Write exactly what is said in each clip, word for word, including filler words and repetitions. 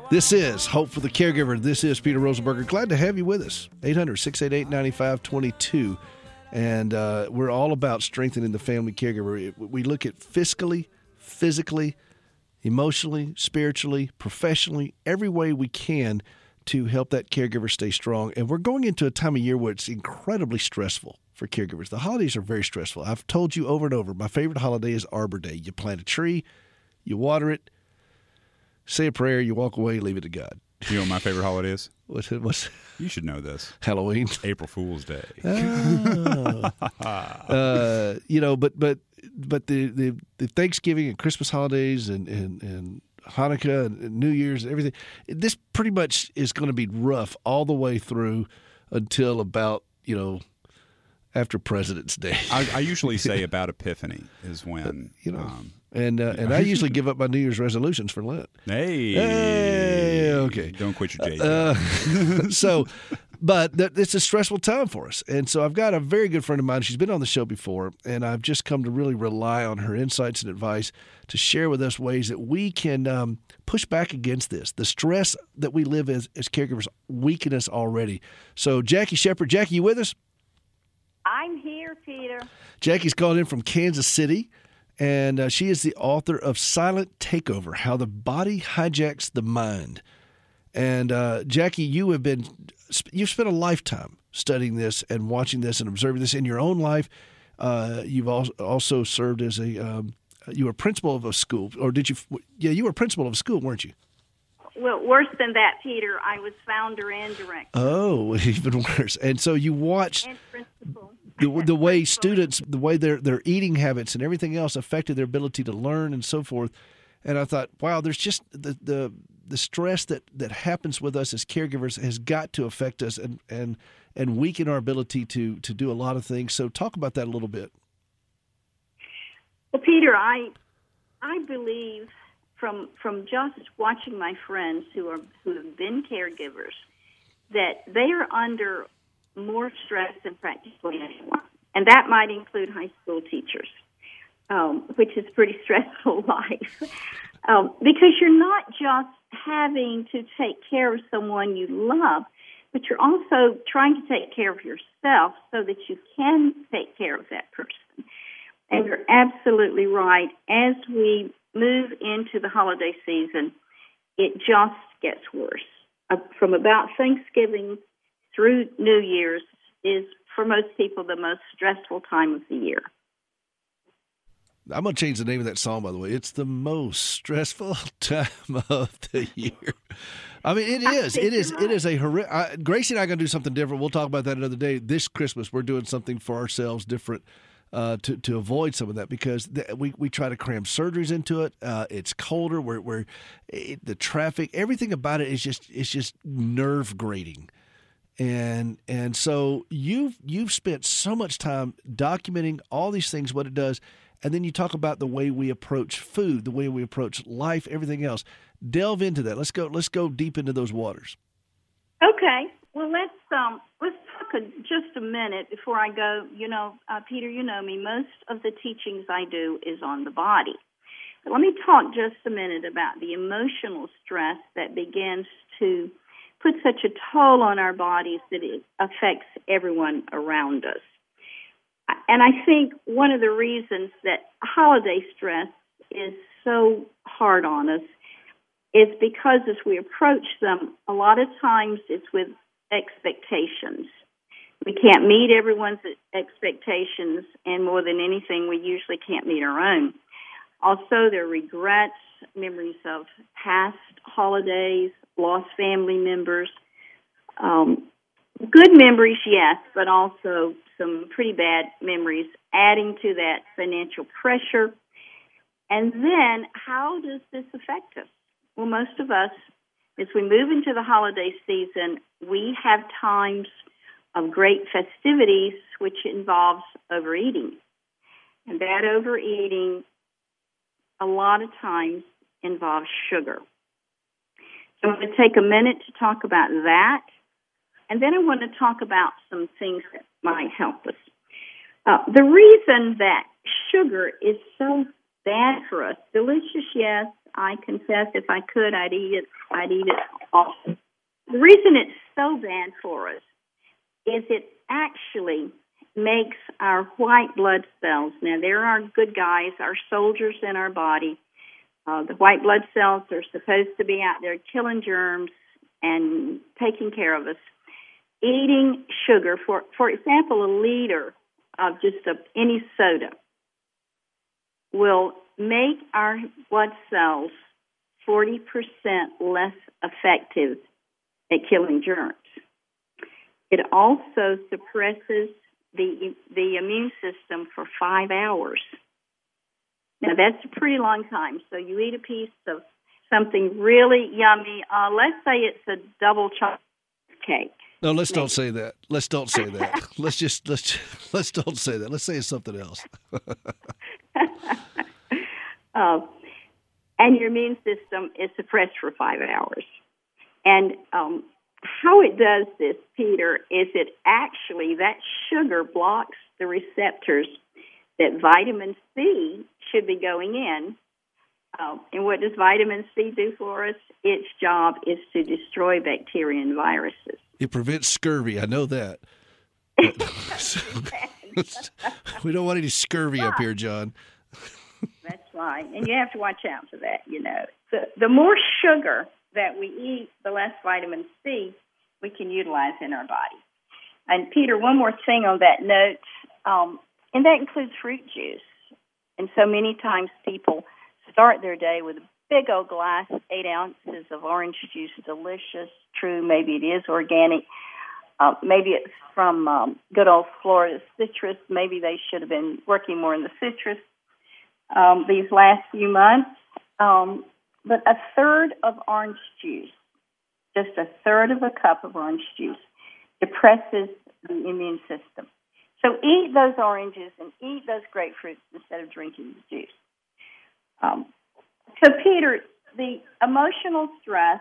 This is Hope for the Caregiver. This is Peter Rosenberger. Glad to have you with us. eight hundred, six eight eight, nine five two two. And uh, we're all about strengthening the family caregiver. We look at fiscally, physically, emotionally, spiritually, professionally, every way we can to help that caregiver stay strong. And we're going into a time of year where it's incredibly stressful for caregivers. The holidays are very stressful. I've told you over and over, my favorite holiday is Arbor Day. You plant a tree, you water it, say a prayer, you walk away, leave it to God. You know what my favorite holiday is? What's it? What's You should know this. Halloween? April Fool's Day. Oh. uh, you know, but but but the, the, the Thanksgiving and Christmas holidays and, and, and Hanukkah and New Year's and everything, this pretty much is going to be rough all the way through until about, you know, after President's Day. I, I usually say about Epiphany is when, you know, um, and uh, and I usually give up my New Year's resolutions for Lent. Hey, hey okay, don't quit your day job. Uh, so, but th- it's a stressful time for us, and so I've got a very good friend of mine. She's been on the show before, and I've just come to really rely on her insights and advice to share with us ways that we can um, push back against this. The stress that we live as as caregivers weaken us already. So, Jackie Shepard, Jackie, you with us? I'm here, Peter. Jackie's called in from Kansas City, and uh, she is the author of Silent Takeover, How the Body Hijacks the Mind. And uh, Jackie, you have been, you've spent a lifetime studying this and watching this and observing this in your own life. Uh, you've also served as a, um, you were principal of a school, or did you, yeah, you were principal of a school, weren't you? Well, worse than that, Peter. I was founder and director. Oh, even worse. And so you watched and principal. the, the way students, the way their their eating habits and everything else affected their ability to learn and so forth. And I thought, wow, there's just the the, the stress that, that happens with us as caregivers has got to affect us and, and, and weaken our ability to, to do a lot of things. So talk about that a little bit. Well, Peter, I I believe from from just watching my friends who are who have been caregivers that they are under more stress than practically anyone, and that might include high school teachers, um, which is a pretty stressful life, um, because you're not just having to take care of someone you love, but you're also trying to take care of yourself so that you can take care of that person. And you're absolutely right. As we move into the holiday season, it just gets worse. Uh, from about Thanksgiving through New Year's is, for most people, the most stressful time of the year. I'm going to change the name of that song, by the way. It's the most stressful time of the year. I mean, it is. It is. Right. It is a horrific. I, Gracie and I are going to do something different. We'll talk about that another day. This Christmas, we're doing something for ourselves different uh, to to avoid some of that, because the, we we try to cram surgeries into it. Uh, it's colder. We're we're it, the traffic. Everything about it is just it's just nerve grating. And and so you've you've spent so much time documenting all these things, what it does, and then you talk about the way we approach food, the way we approach life, everything else. Delve into that. Let's go. Let's go deep into those waters. Okay. Well, let's um let's talk a, just a minute before I go. You know, uh, Peter, you know me. Most of the teachings I do is on the body. But let me talk just a minute about the emotional stress that begins to put such a toll on our bodies that it affects everyone around us. And I think one of the reasons that holiday stress is so hard on us is because as we approach them, a lot of times it's with expectations. We can't meet everyone's expectations, and more than anything, we usually can't meet our own. Also, there are regrets, memories of past holidays, lost family members, um, good memories, yes, but also some pretty bad memories, adding to that financial pressure. And then how does this affect us? Well, most of us, as we move into the holiday season, we have times of great festivities, which involves overeating. And that overeating, a lot of times, involves sugar. So I'm going to take a minute to talk about that, and then I want to talk about some things that might help us. Uh, the reason that sugar is so bad for us, delicious, yes, I confess if I could, I'd eat it. I'd eat it often. The reason it's so bad for us is it actually makes our white blood cells. Now, they're our good guys, our soldiers in our body. Uh, the white blood cells are supposed to be out there killing germs and taking care of us. Eating sugar, for for example, a liter of just a, any soda will make our blood cells forty percent less effective at killing germs. It also suppresses the the immune system for five hours. Now, that's a pretty long time. So you eat a piece of something really yummy. Uh, let's say it's a double chocolate cake. No, let's maybe. don't say that. Let's don't say that. let's just let's let's don't say that. Let's say it's something else. uh, and your immune system is suppressed for five hours. And um, how it does this, Peter, is it actually, that sugar blocks the receptors that vitamin C should be going in. Uh, and what does vitamin C do for us? Its job is to destroy bacteria and viruses. It prevents scurvy. I know that. We don't want any scurvy up here, John. That's right. And you have to watch out for that, you know. The, the more sugar that we eat, the less vitamin C we can utilize in our body. And, Peter, one more thing on that note, um, and that includes fruit juice. And so many times people start their day with a big old glass, eight ounces of orange juice, delicious, true, maybe it is organic. Uh, maybe it's from um, good old Florida citrus. Maybe they should have been working more in the citrus um, these last few months. Um, but a third of orange juice, just a third of a cup of orange juice, depresses the immune system. So eat those oranges and eat those grapefruits instead of drinking the juice. Um, so, Peter, the emotional stress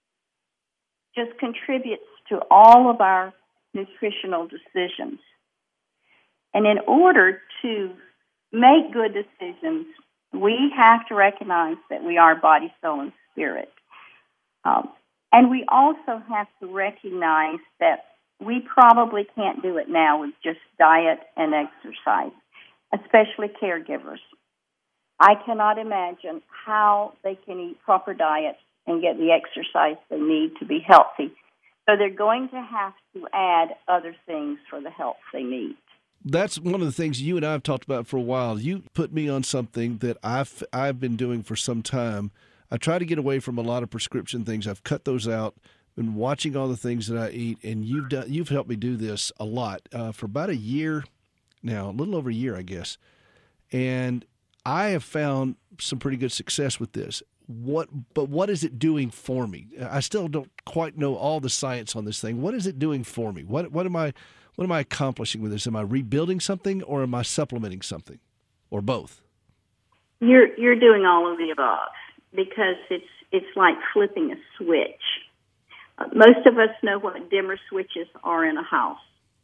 just contributes to all of our nutritional decisions. And in order to make good decisions, we have to recognize that we are body, soul, and spirit. Um, and we also have to recognize that we probably can't do it now with just diet and exercise, especially caregivers. I cannot imagine how they can eat proper diets and get the exercise they need to be healthy. So they're going to have to add other things for the health they need. That's one of the things you and I have talked about for a while. You put me on something that I've I've been doing for some time. I try to get away from a lot of prescription things. I've cut those out. Been watching all the things that I eat, and you've done you've helped me do this a lot uh, for about a year now, a little over a year, I guess. And I have found some pretty good success with this. What, but what is it doing for me? I still don't quite know all the science on this thing. What is it doing for me? What what am I what am I accomplishing with this? Am I rebuilding something, or am I supplementing something, or both? You're you're doing all of the above, because it's it's like flipping a switch. Uh, most of us know what dimmer switches are in a house.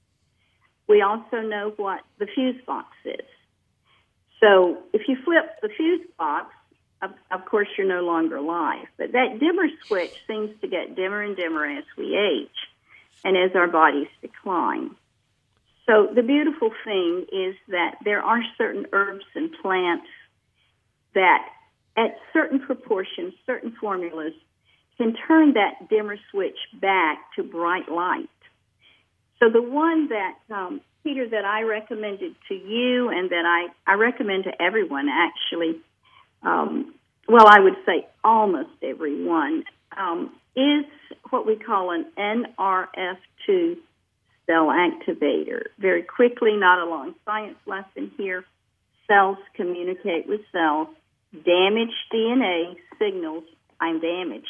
We also know what the fuse box is. So if you flip the fuse box, of, of course you're no longer alive. But that dimmer switch seems to get dimmer and dimmer as we age and as our bodies decline. So the beautiful thing is that there are certain herbs and plants that at certain proportions, certain formulas, can turn that dimmer switch back to bright light. So the one that, um, Peter, that I recommended to you and that I, I recommend to everyone, actually, um, well, I would say almost everyone, um, is what we call an N R F two cell activator. Very quickly, not a long science lesson here, cells communicate with cells. Damaged D N A signals, I'm damaged.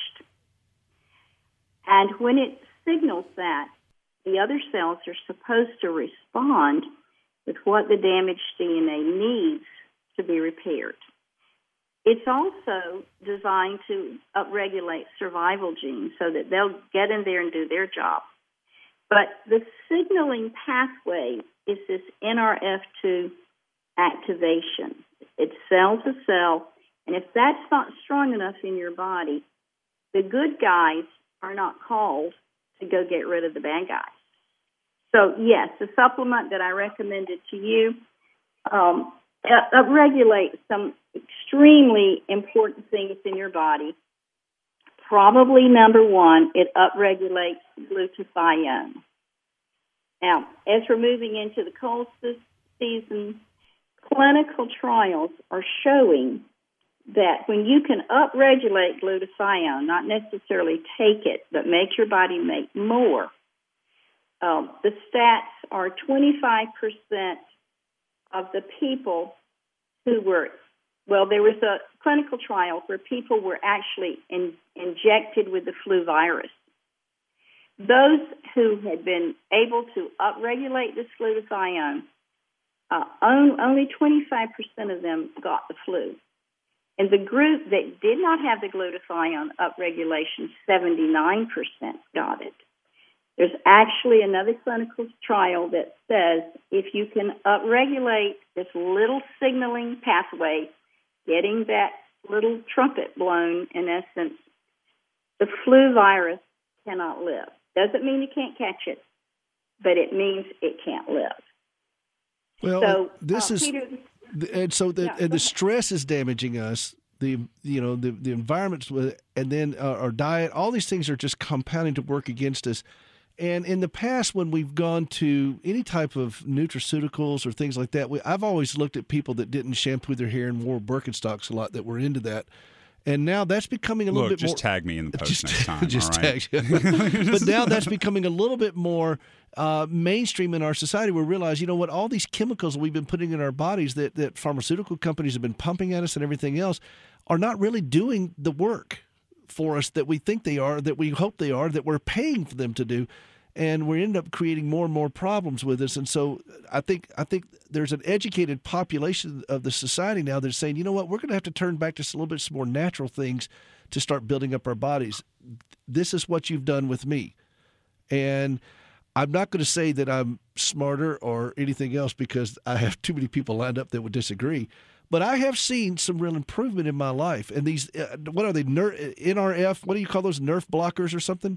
And when it signals that, the other cells are supposed to respond with what the damaged D N A needs to be repaired. It's also designed to upregulate survival genes so that they'll get in there and do their job. But the signaling pathway is this N R F two activation. It's cell to cell, And if that's not strong enough in your body, the good guys are not called to go get rid of the bad guys. So, yes, the supplement that I recommended to you um, uh, regulates some extremely important things in your body. Probably number one, it upregulates glutathione. Now, as we're moving into the cold season, clinical trials are showing that when you can upregulate glutathione, not necessarily take it, but make your body make more, um, the stats are twenty-five percent of the people who were, well, there was a clinical trial where people were actually in, injected with the flu virus. Those who had been able to upregulate this glutathione, uh, only twenty-five percent of them got the flu. And the group that did not have the glutathione upregulation, seventy-nine percent got it. There's actually another clinical trial that says if you can upregulate this little signaling pathway, getting that little trumpet blown, in essence, the flu virus cannot live. Doesn't mean you can't catch it, but it means it can't live. Well, so, this uh, is... Peter, And so the Yeah, and the okay. stress is damaging us. The you know the the environments with and then uh, our diet. All these things are just compounding to work against us. And in the past, when we've gone to any type of nutraceuticals or things like that, we, I've always looked at people that didn't shampoo their hair and wore Birkenstocks a lot that were into that. And now that's becoming a little Look, bit just more. tag me in the post Just, next time. just all right? tag you. But now that's becoming a little bit more uh, mainstream in our society. We realize, you know what, all these chemicals we've been putting in our bodies that, that pharmaceutical companies have been pumping at us and everything else are not really doing the work for us that we think they are, that we hope they are, that we're paying for them to do. And we end up creating more and more problems with us. And so I think I think there's an educated population of the society now that's saying, you know what, we're going to have to turn back to a little bit some more natural things to start building up our bodies. This is what you've done with me. And I'm not going to say that I'm smarter or anything else because I have too many people lined up that would disagree. But I have seen some real improvement in my life. And these, uh, what are they, Ner- N R F? What do you call those, Nerf blockers or something?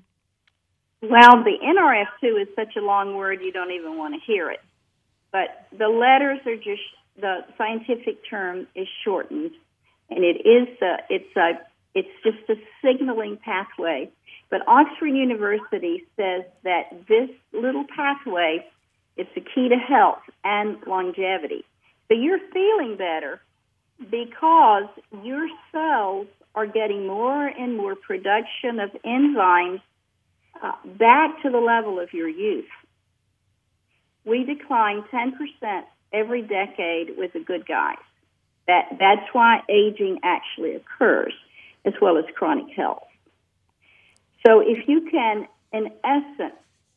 Well, the N R F two is such a long word you don't even want to hear it. But the letters are just, the scientific term is shortened, and it is a, it's a, it's just a signaling pathway. But Oxford University says that this little pathway is the key to health and longevity. So you're feeling better because your cells are getting more and more production of enzymes Uh, back to the level of your youth. We decline ten percent every decade with the good guys. That, that's why aging actually occurs, as well as chronic health. So if you can, in essence,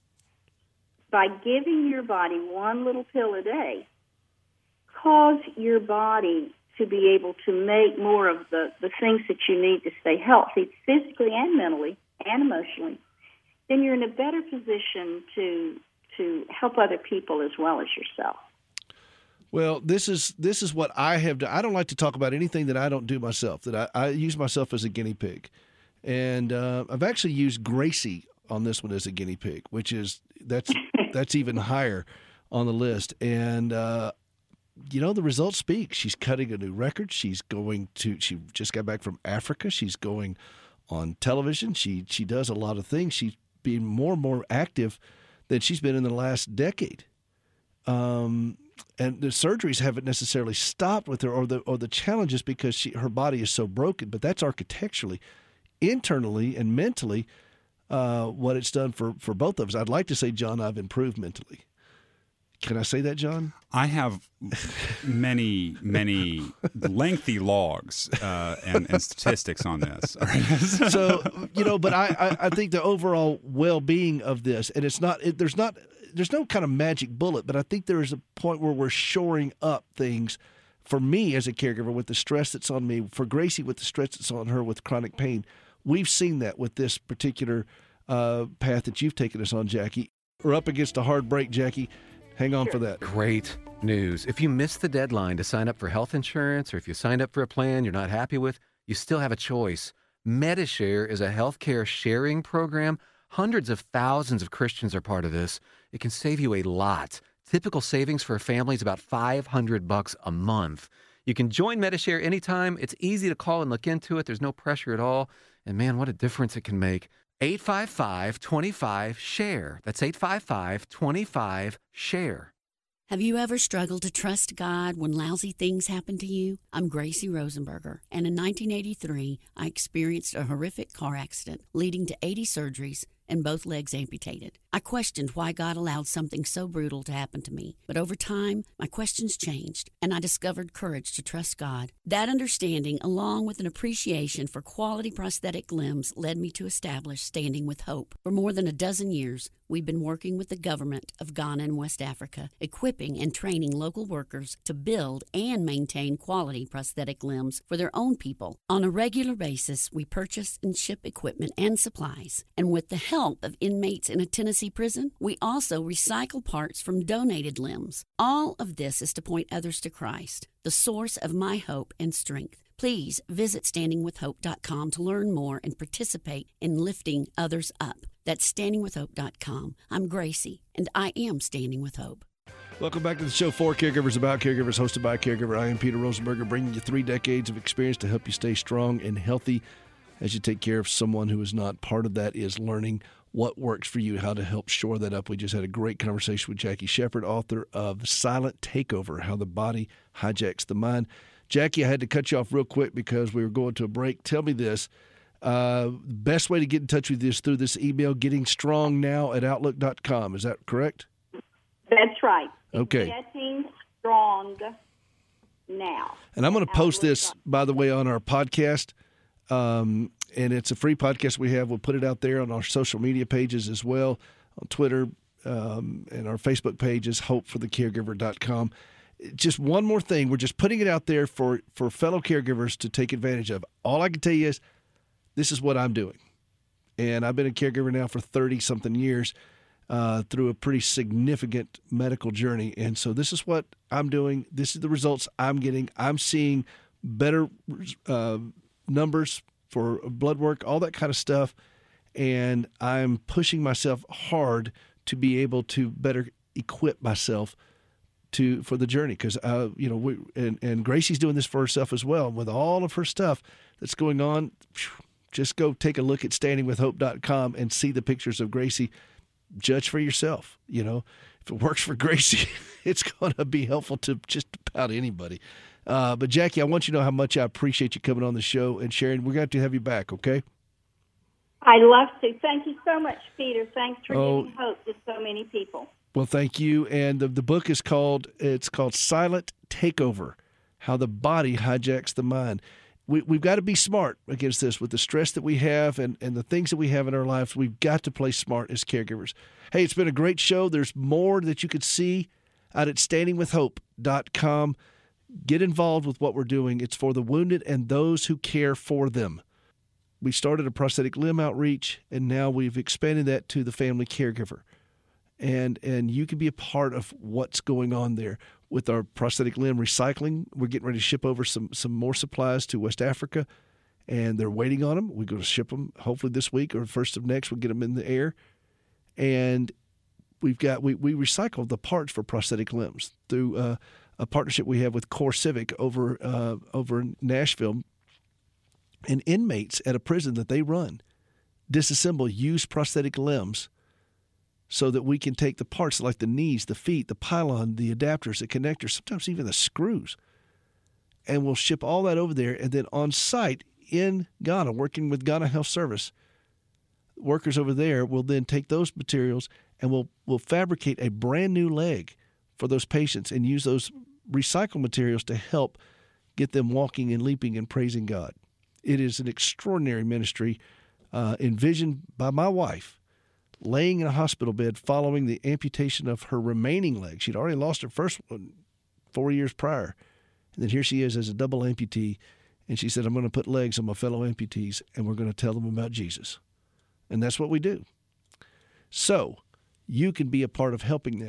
by giving your body one little pill a day, cause your body to be able to make more of the, the things that you need to stay healthy, physically and mentally and emotionally, then you're in a better position to to help other people as well as yourself. Well, this is this is what I have done. I don't like to talk about anything that I don't do myself, that I, I use myself as a guinea pig. And uh, I've actually used Gracie on this one as a guinea pig, which is, that's that's even higher on the list. And, uh, you know, the results speak. She's cutting a new record. She's going to, she just got back from Africa. She's going on television. She She does a lot of things. She's being more and more active than she's been in the last decade. Um, and the surgeries haven't necessarily stopped with her, or the or the challenges, because she her body is so broken. But that's architecturally, internally, and mentally uh, what it's done for, for both of us. I'd like to say, John, I've improved mentally. Can I say that, John? I have many, many lengthy logs uh, and, and statistics on this. All right. So, you know, but I, I, I think the overall well-being of this, and it's not, it, there's not, there's no kind of magic bullet, but I think there is a point where we're shoring up things for me as a caregiver with the stress that's on me, for Gracie with the stress that's on her with chronic pain. We've seen that with this particular uh, path that you've taken us on, Jackie. We're up against a hard break, Jackie. Hang on for that. Great. news. If you missed the deadline to sign up for health insurance, or if you signed up for a plan you're not happy with, you still have a choice. Medishare is a healthcare sharing program. Hundreds of thousands of Christians are part of this. It can save you a lot. Typical savings for a family is about five hundred bucks a month. You can join Medishare anytime. It's easy to call and look into it. There's no pressure at all. And man, what a difference it can make. eight five five, two five, SHARE. That's eight five five, two five, SHARE. Have you ever struggled to trust God when lousy things happen to you? I'm Gracie Rosenberger, and in nineteen eighty-three, I experienced a horrific car accident leading to eighty surgeries and both legs amputated. I questioned why God allowed something so brutal to happen to me, but over time, my questions changed, and I discovered courage to trust God. That understanding, along with an appreciation for quality prosthetic limbs, led me to establish Standing with Hope. For more than a dozen years, we've been working with the government of Ghana and West Africa, equipping and training local workers to build and maintain quality prosthetic limbs for their own people. On a regular basis, we purchase and ship equipment and supplies, and with the help of inmates in a Tennessee prison, we also recycle parts from donated limbs. All of this is to point others to Christ, the source of my hope and strength. Please visit standing with hope dot com to learn more and participate in lifting others up. That's standing with hope dot com. I'm Gracie, and I am Standing with Hope. Welcome back to the show, For Caregivers About Caregivers, hosted by a caregiver. I am Peter Rosenberger, bringing you three decades of experience to help you stay strong and healthy as you take care of someone who is not. Part of that is learning what works for you, how to help shore that up. We just had a great conversation with Jackie Shepard, author of Silent Takeover, How the Body Hijacks the Mind. Jackie, I had to cut you off real quick because we were going to a break. Tell me this. Uh, best way to get in touch with you is through this email, getting strong now at outlook dot com. Is that correct? That's right. Okay. Getting Strong Now. And I'm going to post this, by the way, on our podcast. Um, and it's a free podcast we have. We'll put it out there on our social media pages as well, on Twitter, um, and our Facebook page is hope for the caregiver dot com. Just one more thing. We're just putting it out there for, for fellow caregivers to take advantage of. All I can tell you is this is what I'm doing. And I've been a caregiver now for thirty-something years uh, through a pretty significant medical journey. And so this is what I'm doing. This is the results I'm getting. I'm seeing better uh, numbers for blood work, all that kind of stuff. And I'm pushing myself hard to be able to better equip myself to for the journey, because uh, you know, we and, and Gracie's doing this for herself as well. With all of her stuff that's going on, just go take a look at standing with hope dot com and see the pictures of Gracie. Judge for yourself. You know, if it works for Gracie, it's going to be helpful to just about anybody. Uh, but Jackie, I want you to know how much I appreciate you coming on the show and sharing. We're going to have you back, okay? I'd love to. Thank you so much, Peter. Thanks for Oh. giving hope to so many people. Well, thank you. And the, the book is called, it's called Silent Takeover, How the Body Hijacks the Mind. We, we've got to be smart against this. With the stress that we have and, and the things that we have in our lives, we've got to play smart as caregivers. Hey, it's been a great show. There's more that you could see out at standing with hope dot com. Get involved with what we're doing. It's for the wounded and those who care for them. We started a prosthetic limb outreach, and now we've expanded that to the family caregiver. And and you can be a part of what's going on there with our prosthetic limb recycling. We're getting ready to ship over some some more supplies to West Africa, and they're waiting on them. We're going to ship them hopefully this week or first of next. We'll get them in the air. And we've got we, we recycle the parts for prosthetic limbs through uh, a partnership we have with Core Civic over uh, over in Nashville. And inmates at a prison that they run disassemble used prosthetic limbs so that we can take the parts like the knees, the feet, the pylon, the adapters, the connectors, sometimes even the screws, and we'll ship all that over there. And then on site in Ghana, working with Ghana Health Service, workers over there will then take those materials and we'll, we'll fabricate a brand new leg for those patients and use those recycled materials to help get them walking and leaping and praising God. It is an extraordinary ministry uh, envisioned by my wife, laying in a hospital bed following the amputation of her remaining leg. She'd already lost her first one four years prior. And then here she is as a double amputee. And she said, I'm going to put legs on my fellow amputees, and we're going to tell them about Jesus. And that's what we do. So you can be a part of helping that.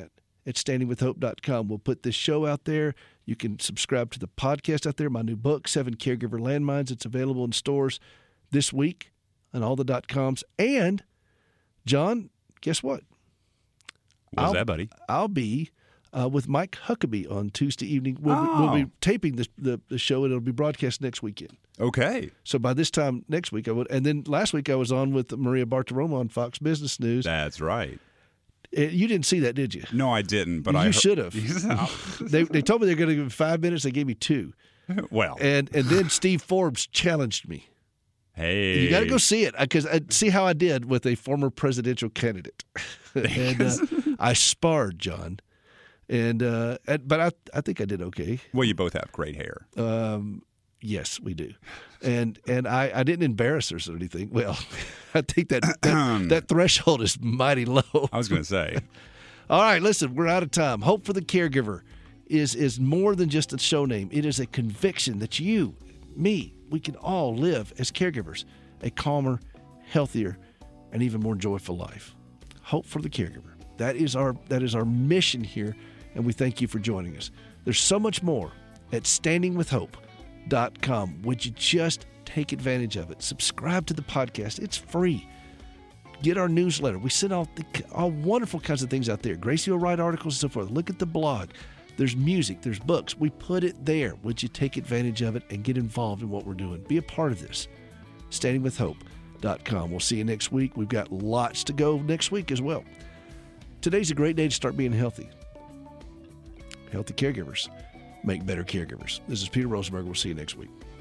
at standing with hope dot com. We'll put this show out there. You can subscribe to the podcast out there. My new book, Seven Caregiver Landmines. It's available in stores this week on all the dot coms. And, John, guess what? What's I'll, that, buddy? I'll be uh, with Mike Huckabee on Tuesday evening. We'll, oh. be, we'll be taping this, the, the show, and it'll be broadcast next weekend. Okay. So by this time next week, I would. And then last week, I was on with Maria Bartiromo on Fox Business News. That's right. It, you didn't see that, did you? No, I didn't. But you I should have. they, they told me they were going to give me five minutes. They gave me two. Well. And and then Steve Forbes challenged me. Hey. You got to go see it because I see how I did with a former presidential candidate. and uh, I sparred, John. And, uh, and but I I think I did okay. Well, you both have great hair. Um, yes, we do. And and I, I didn't embarrass her or anything. Well, I think that that, that threshold is mighty low. I was going to say. All right, listen, we're out of time. Hope for the Caregiver is is more than just a show name. It is a conviction that you, me, we can all live as caregivers a calmer, healthier, and even more joyful life. Hope for the Caregiver. That is our that is our mission here, and we thank you for joining us. There's so much more at standing with hope dot com. Would you just take advantage of it? Subscribe to the podcast. It's free. Get our newsletter. We send all, the, all wonderful kinds of things out there. Gracie will write articles and so forth. Look at the blog. There's music. There's books. We put it there. Would you take advantage of it and get involved in what we're doing? Be a part of this. standing with hope dot com. We'll see you next week. We've got lots to go next week as well. Today's a great day to start being healthy. Healthy caregivers make better caregivers. This is Peter Rosenberg. We'll see you next week.